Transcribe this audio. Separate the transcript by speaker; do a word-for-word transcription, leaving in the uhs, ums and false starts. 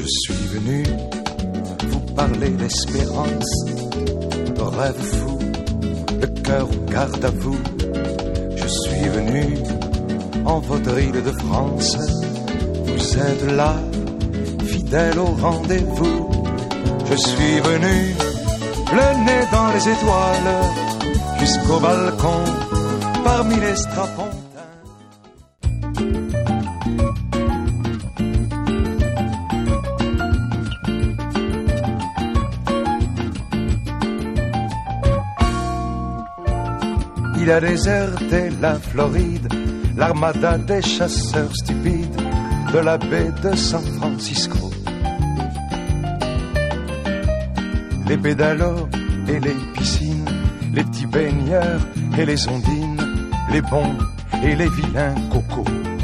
Speaker 1: suis venu vous parler d'espérance, de rêve fou, de cœur au garde à vous. Je suis venu en votre île de France. Vous êtes là, fidèle au rendez-vous. Je suis venu, le nez dans les étoiles, jusqu'au balcon, parmi les strapontins. Il a déserté la Floride, l'armada des chasseurs stupides de la baie de San Francisco. Les pédalos et les piscines, les petits baigneurs et les ondines, les bons et les vilains cocos.